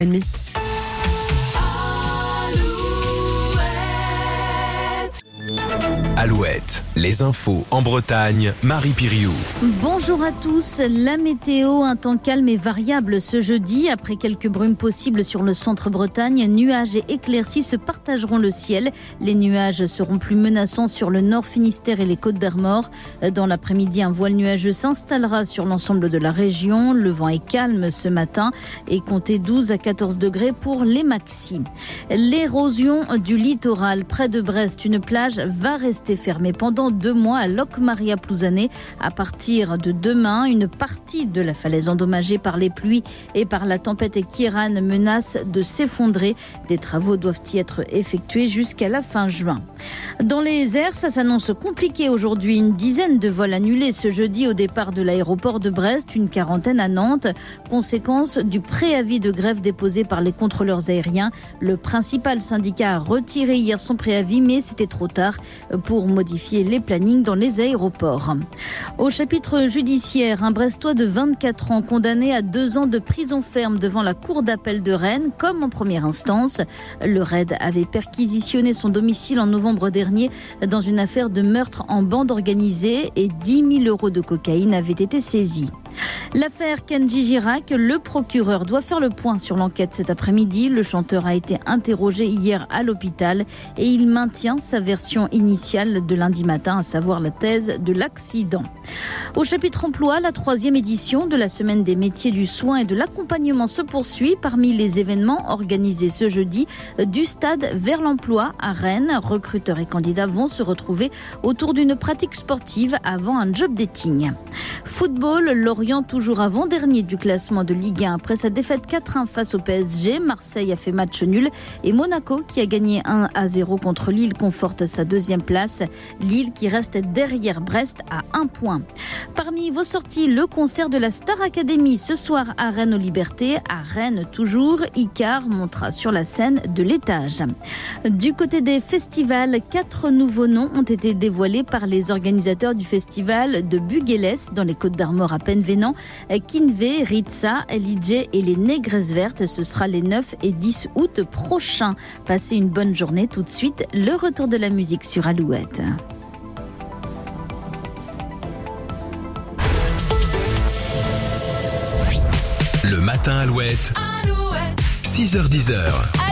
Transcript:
Ennemi. Alouette, les infos en Bretagne, Marie Piriou. Bonjour à tous. La météo, un temps calme et variable ce jeudi. Après quelques brumes possibles sur le centre Bretagne, nuages et éclaircies se partageront le ciel. Les nuages seront plus menaçants sur le nord Finistère et les Côtes d'Armor. Dans l'après-midi, un voile nuageux s'installera sur l'ensemble de la région. Le vent est calme ce matin et comptez 12 à 14 degrés pour les maxis. L'érosion du littoral près de Brest, une plage va rester fermée pendant 2 mois à Locmaria-Plouzané. À partir de demain, une partie de la falaise endommagée par les pluies et par la tempête Kieran menace de s'effondrer. Des travaux doivent y être effectués jusqu'à la fin juin. Dans les airs, ça s'annonce compliqué aujourd'hui. Une dizaine de vols annulés ce jeudi au départ de l'aéroport de Brest, une quarantaine à Nantes. Conséquence du préavis de grève déposé par les contrôleurs aériens. Le principal syndicat a retiré hier son préavis, mais c'était trop tard pour modifier les plannings dans les aéroports. Au chapitre judiciaire, un Brestois de 24 ans condamné à 2 ans de prison ferme devant la cour d'appel de Rennes, comme en première instance. Le RAID avait perquisitionné son domicile en novembre dernier dans une affaire de meurtre en bande organisée et 10 000 € de cocaïne avaient été saisis. L'affaire Kenji Girac, le procureur doit faire le point sur l'enquête cet après-midi. Le chanteur a été interrogé hier à l'hôpital et il maintient sa version initiale de lundi matin, à savoir la thèse de l'accident. Au chapitre emploi, la 3e édition de la semaine des métiers du soin et de l'accompagnement se poursuit. Parmi les événements organisés ce jeudi, du stade vers l'emploi à Rennes, recruteurs et candidats vont se retrouver autour d'une pratique sportive avant un job dating. Football, Lorient toujours avant-dernier du classement de Ligue 1 après sa défaite 4-1 face au PSG. Marseille a fait match nul et Monaco, qui a gagné 1-0 contre Lille, conforte sa 2e place. Lille qui reste derrière Brest à 1 point. Parmi vos sorties, le concert de la Star Academy ce soir à Rennes aux Libertés. À Rennes toujours, Icar montera sur la scène de l'étage. Du côté des festivals, 4 nouveaux noms ont été dévoilés par les organisateurs du festival de Buguélès dans les Côtes d'Armor à Penvénan. Kinvé, Ritza, LIJ et les Négresses Vertes, ce sera les 9 et 10 août prochains. Passez une bonne journée. Tout de suite, le retour de la musique sur Alouette. Le matin Alouette, 6h-10h.